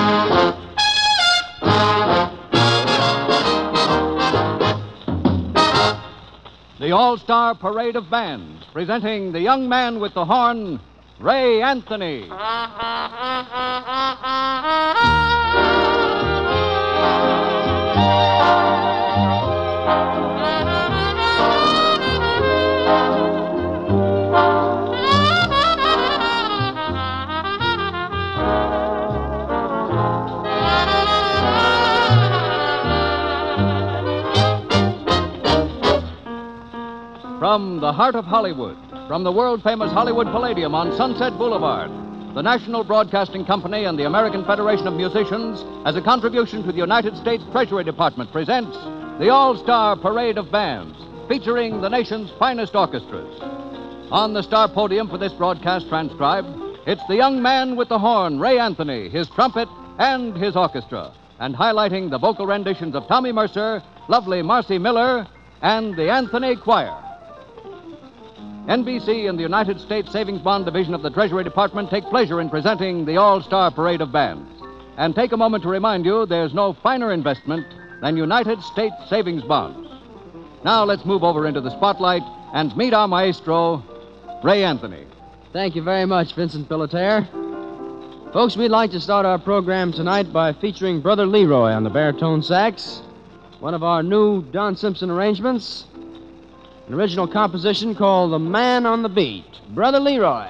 The All-Star Parade of Bands, presenting the young man with the horn, Ray Anthony. From the heart of Hollywood, from the world-famous Hollywood Palladium on Sunset Boulevard, the National Broadcasting Company and the American Federation of Musicians, as a contribution to the United States Treasury Department, presents the All-Star Parade of Bands, featuring the nation's finest orchestras. On the star podium for this broadcast transcribed, it's the young man with the horn, Ray Anthony, his trumpet, and his orchestra, and highlighting the vocal renditions of Tommy Mercer, lovely Marcy Miller, and the Anthony Choir. NBC and the United States Savings Bond Division of the Treasury Department take pleasure in presenting the All-Star Parade of Bands. And take a moment to remind you there's no finer investment than United States Savings Bonds. Now let's move over into the spotlight and meet our maestro, Ray Anthony. Thank you very much, Vincent Pelletier. Folks, we'd like to start our program tonight by featuring Brother Leroy on the baritone sax, one of our new Don Simpson arrangements, an original composition called The Man on the Beat. Brother Leroy.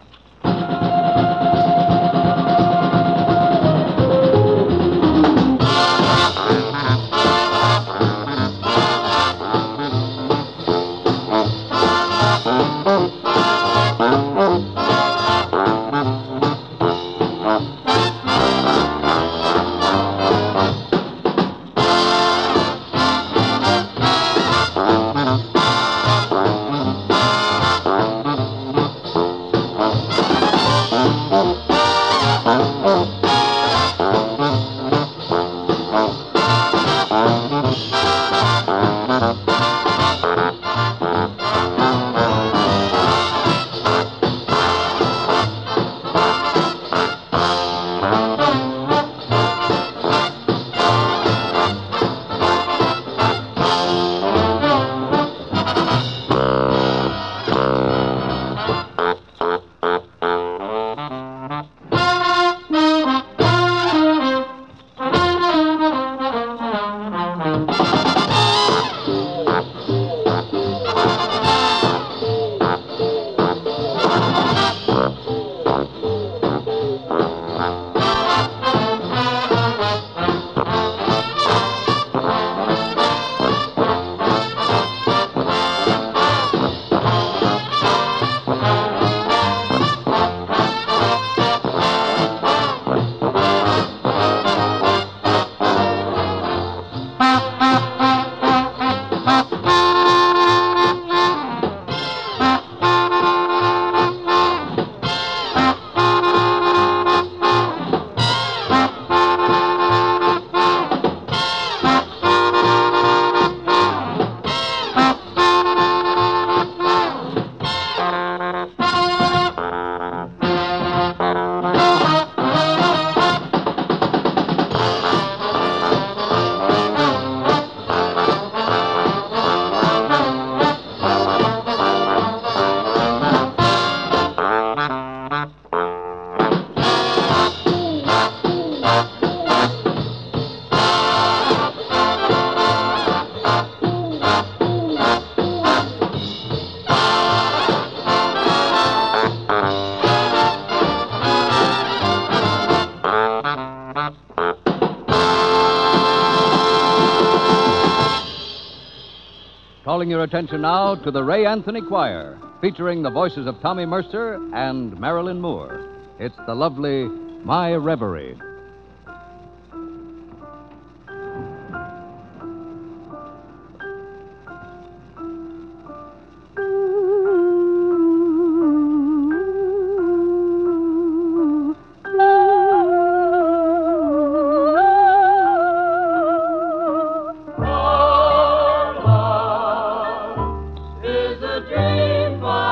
Calling your attention now to the Ray Anthony Choir, featuring the voices of Tommy Mercer and Marilyn Moore. It's the lovely My Reverie.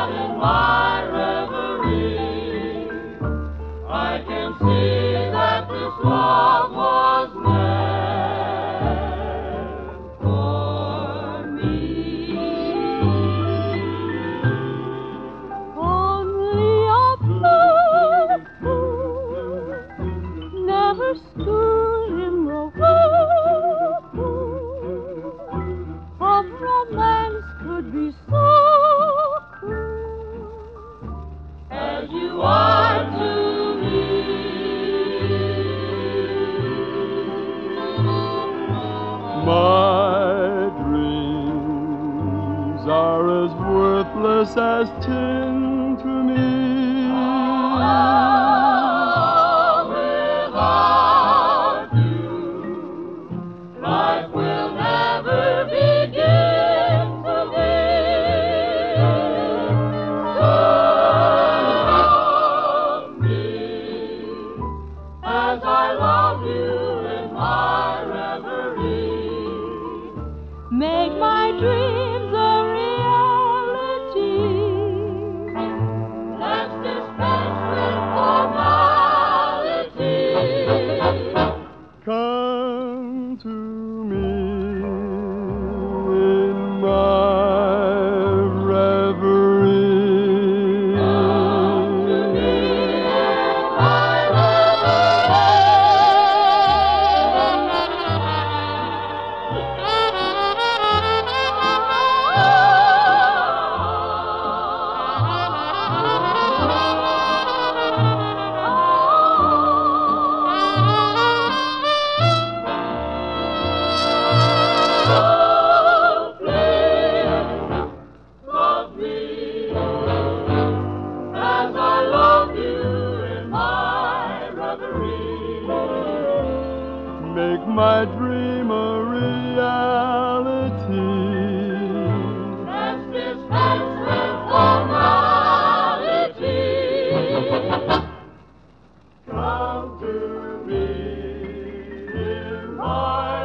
I can see that never stood in the way of romance could be so cruel as you are to me. My dreams are as worthless as tin to me. Without you, life will never begin to be. So love me as I love you in my reverie. Make my dreams a reality. Let's dispense with formality. Come to me in my reverie. Come to me in my love me as I love you in my reverie. Make my dream a reality. Let's dispense with formality. Come to me in my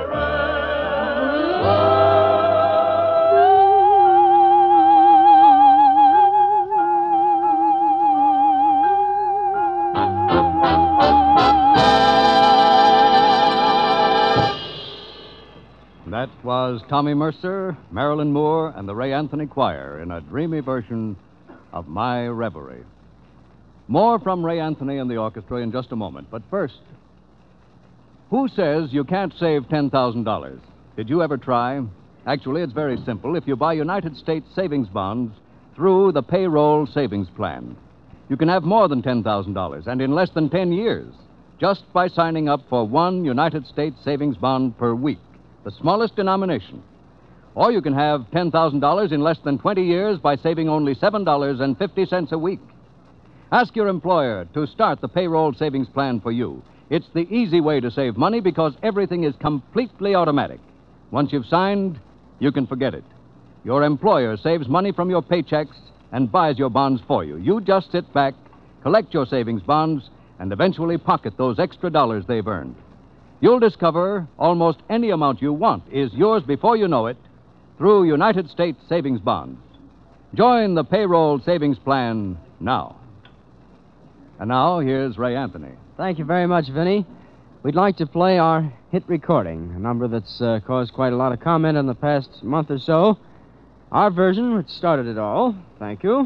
That was Tommy Mercer, Marilyn Moore, and the Ray Anthony Choir in a dreamy version of My Reverie. More from Ray Anthony and the orchestra in just a moment. But first, who says you can't save $10,000? Did you ever try? Actually, it's very simple. If you buy United States savings bonds through the payroll savings plan, you can have more than $10,000, and in less than 10 years, just by signing up for one United States savings bond per week, the smallest denomination. Or you can have $10,000 in less than 20 years by saving only $7.50 a week. Ask your employer to start the payroll savings plan for you. It's the easy way to save money because everything is completely automatic. Once you've signed, you can forget it. Your employer saves money from your paychecks and buys your bonds for you. You just sit back, collect your savings bonds, and eventually pocket those extra dollars they've earned. You'll discover almost any amount you want is yours before you know it through United States savings bonds. Join the payroll savings plan now. And now, here's Ray Anthony. Thank you very much, Vinny. We'd like to play our hit recording, a number that's caused quite a lot of comment in the past month or so. Our version, which started it all. Thank you.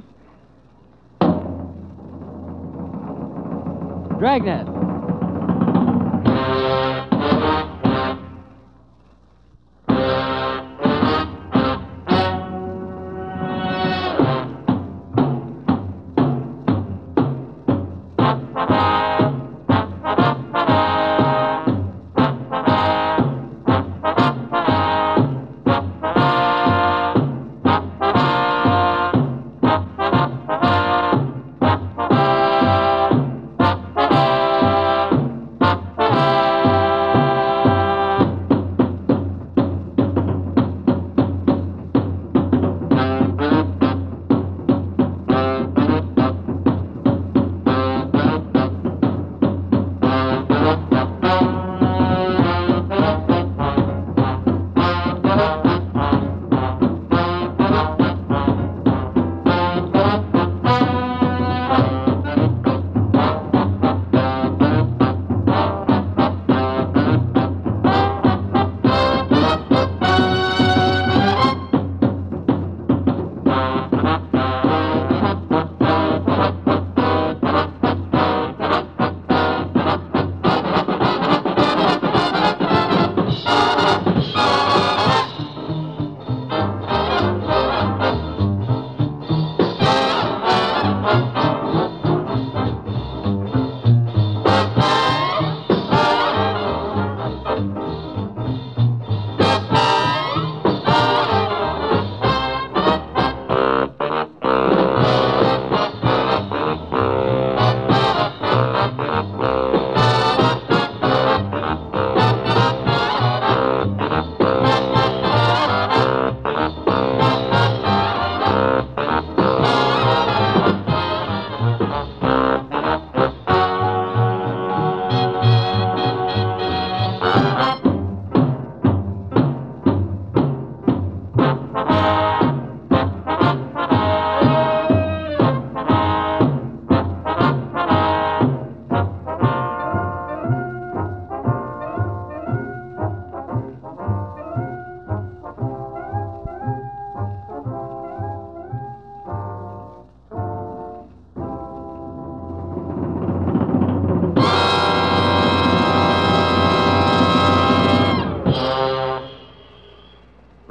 Dragnet.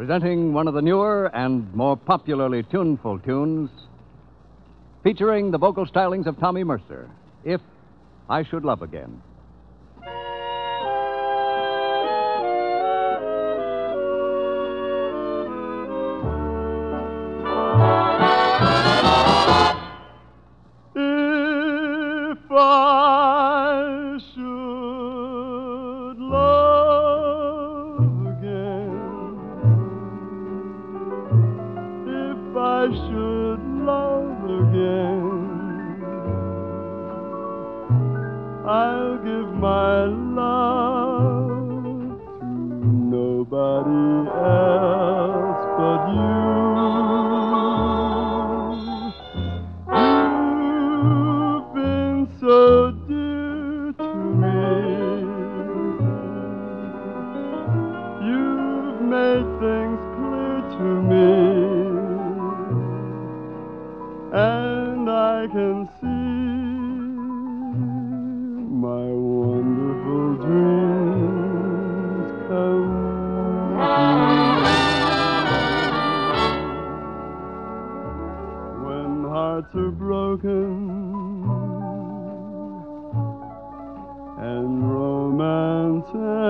presenting one of the newer and more popularly tuneful tunes, featuring the vocal stylings of Tommy Mercer, If I Should Love Again. If I should love again, if I should love again, I'll give my love to nobody else but you. You've been so dear to me. You've made things clear to me, and I can see my wonderful dreams come true. When hearts are broken and romance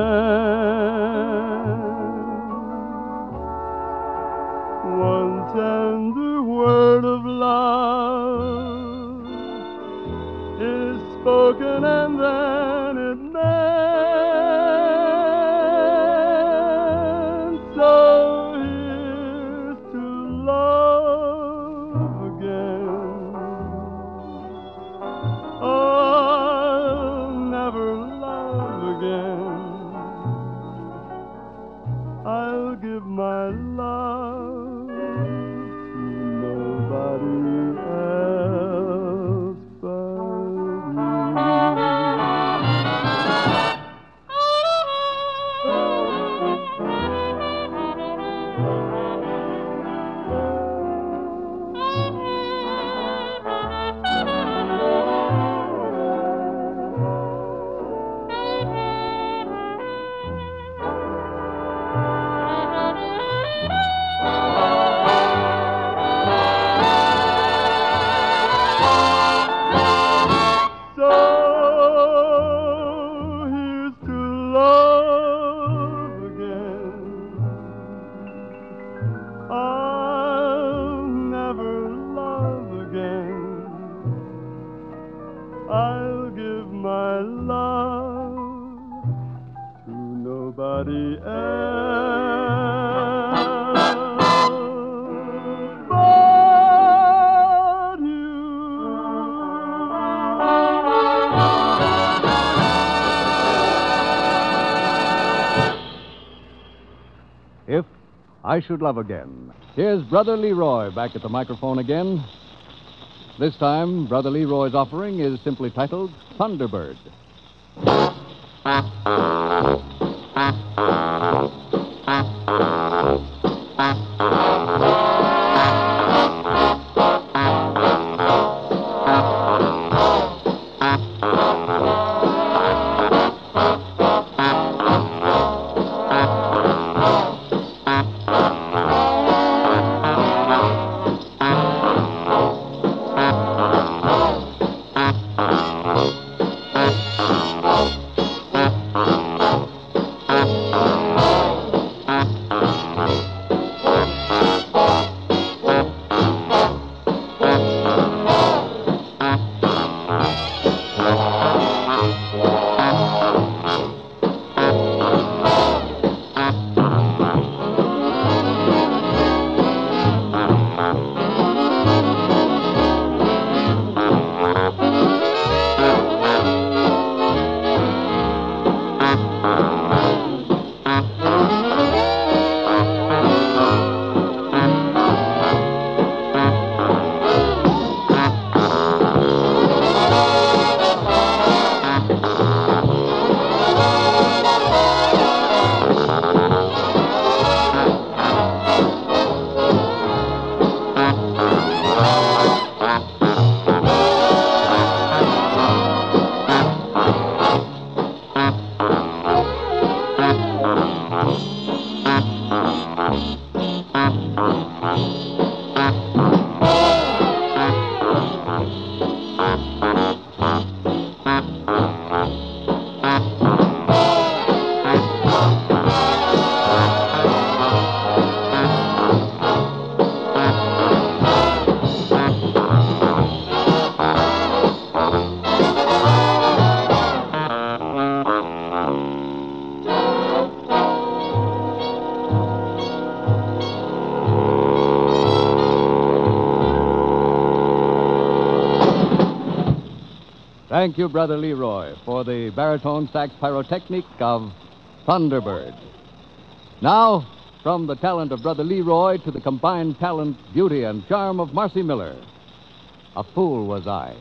ends, one tender word of love is spoken, and then it meant. So here's to love again. I'll never love again. I'll give my love to nobody else but I'll give my love to nobody else but you. If I Should Love Again. Here's Brother Leroy back at the microphone again. This time, Brother Leroy's offering is simply titled Thunderbird. Thank you, Brother Leroy, for the baritone sax pyrotechnic of Thunderbird. Now, from the talent of Brother Leroy to the combined talent, beauty, and charm of Marcy Miller, A Fool Was I.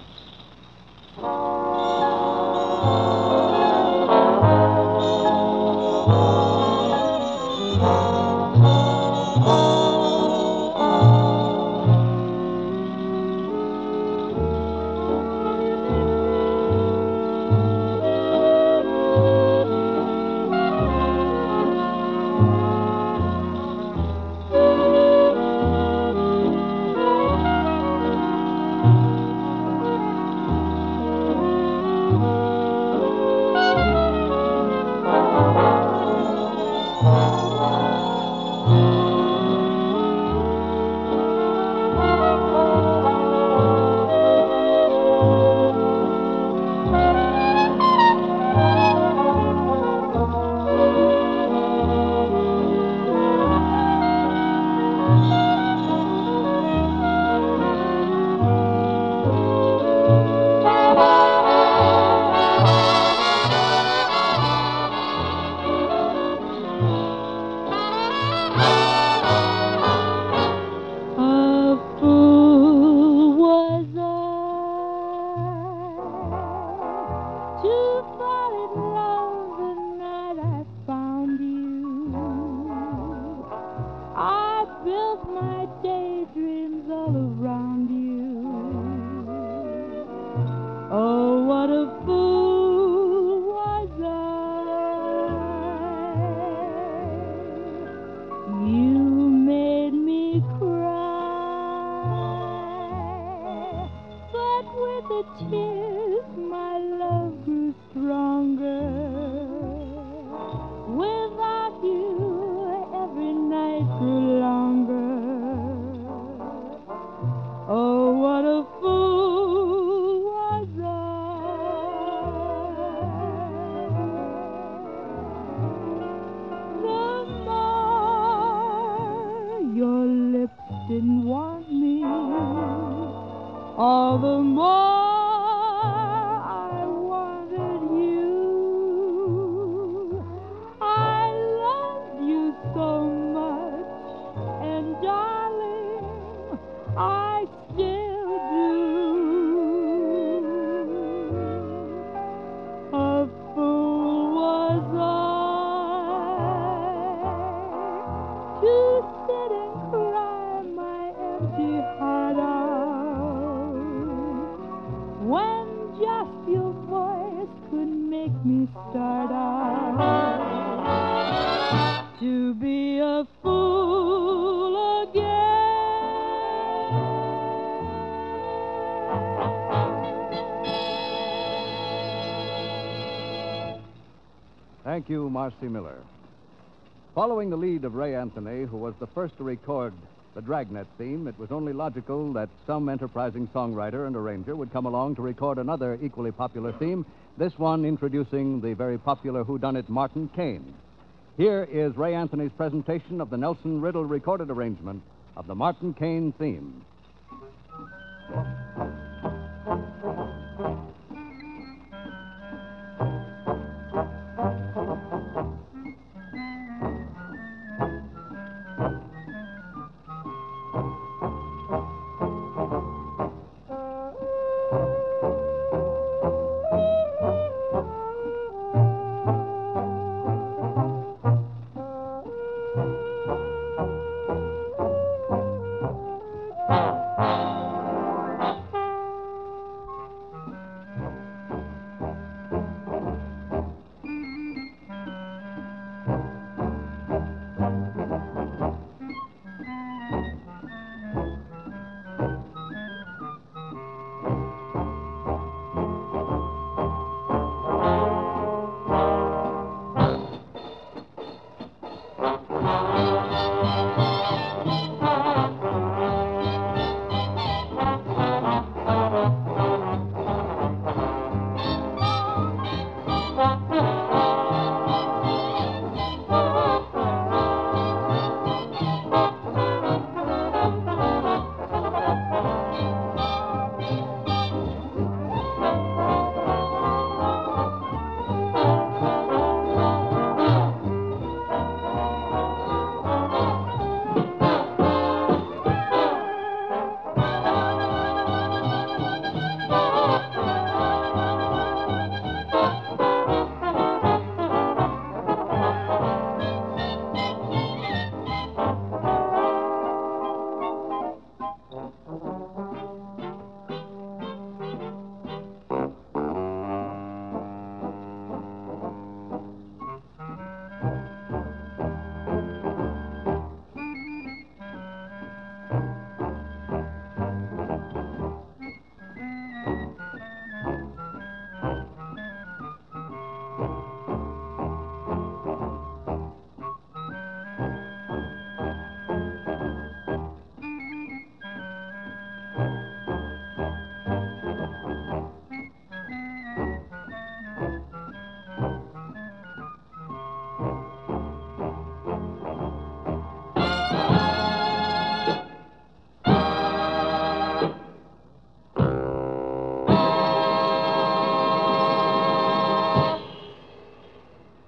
Didn't want me, all the more I wanted you. I loved you so much, and darling, I still do. A fool was I to sit and cry my empty heart out, when just your voice could make me start out to be a fool again. Thank you, Marcy Miller. Following the lead of Ray Anthony, who was the first to record the Dragnet theme, it was only logical that some enterprising songwriter and arranger would come along to record another equally popular theme, this one introducing the very popular whodunit Martin Kane. Here is Ray Anthony's presentation of the Nelson Riddle recorded arrangement of the Martin Kane theme.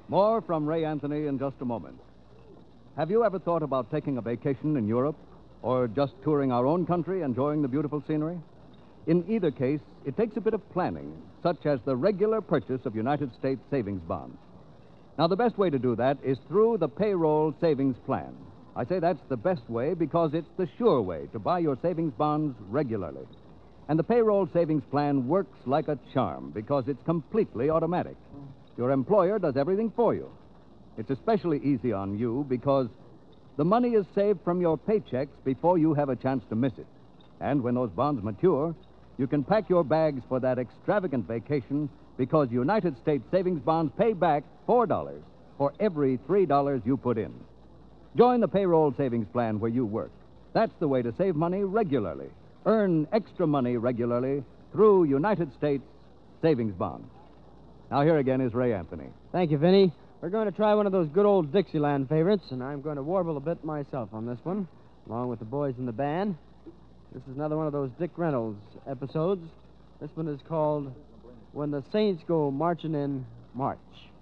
More from Ray Anthony in just a moment. Have you ever thought about taking a vacation in Europe or just touring our own country, enjoying the beautiful scenery? In either case, it takes a bit of planning, such as the regular purchase of United States savings bonds. Now, the best way to do that is through the payroll savings plan. I say that's the best way because it's the sure way to buy your savings bonds regularly. And the payroll savings plan works like a charm because it's completely automatic. Your employer does everything for you. It's especially easy on you because the money is saved from your paychecks before you have a chance to miss it. And when those bonds mature, you can pack your bags for that extravagant vacation because United States savings bonds pay back $4 for every $3 you put in. Join the payroll savings plan where you work. That's the way to save money regularly. Earn extra money regularly through United States savings bonds. Now, here again is Ray Anthony. Thank you, Vinny. We're going to try one of those good old Dixieland favorites, and I'm going to warble a bit myself on this one, along with the boys in the band. This is another one of those Dick Reynolds episodes. This one is called When the Saints Go Marching in March.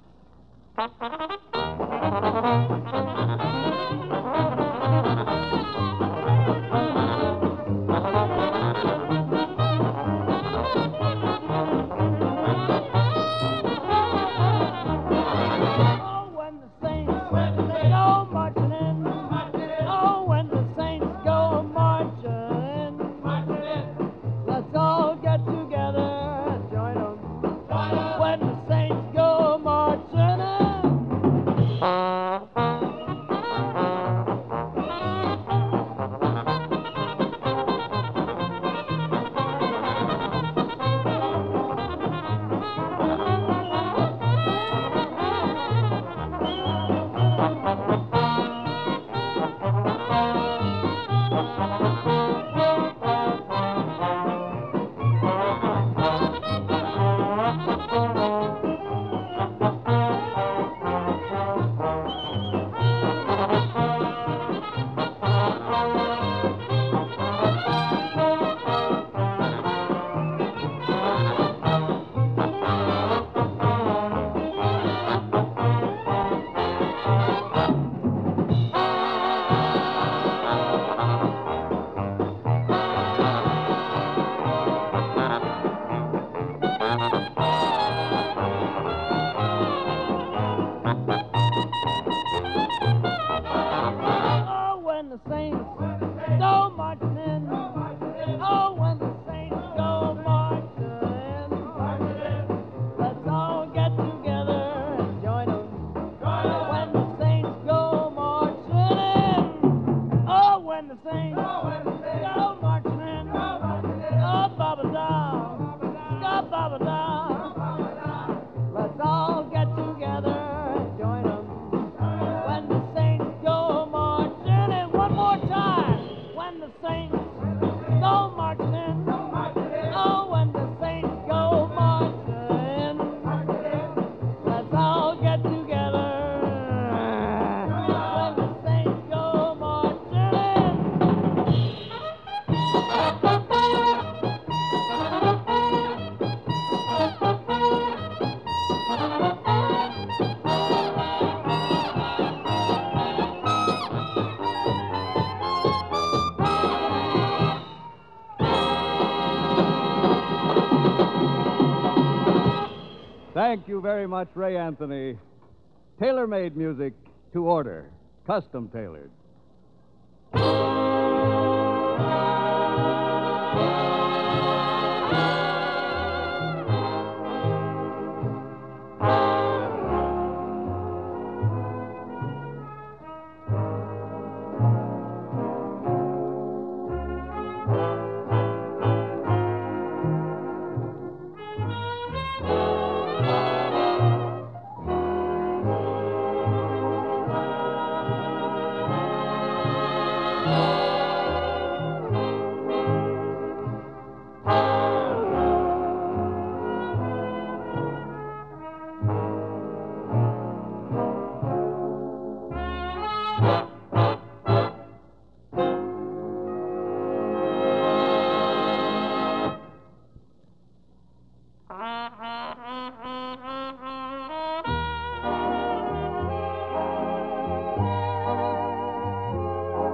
Thank you very much, Ray Anthony. Tailor-made music to order, custom tailored.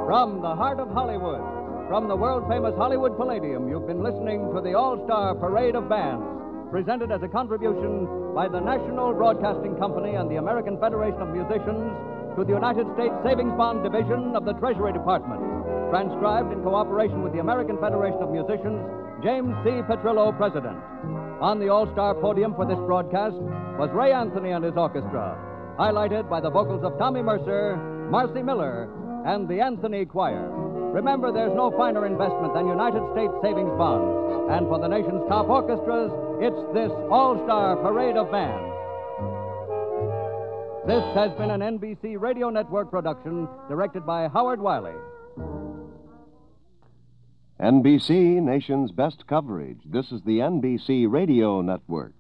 From the heart of Hollywood, from the world-famous Hollywood Palladium, you've been listening to the All-Star Parade of Bands, presented as a contribution by the National Broadcasting Company and the American Federation of Musicians to the United States Savings Bond Division of the Treasury Department. Transcribed in cooperation with the American Federation of Musicians, James C. Petrillo, President. On the All-Star podium for this broadcast was Ray Anthony and his orchestra, highlighted by the vocals of Tommy Mercer, Marcy Miller, and the Anthony Choir. Remember, there's no finer investment than United States Savings Bonds. And for the nation's top orchestras, it's this All-Star Parade of Bands. This has been an NBC Radio Network production directed by Howard Wiley. NBC, nation's best coverage. This is the NBC Radio Network.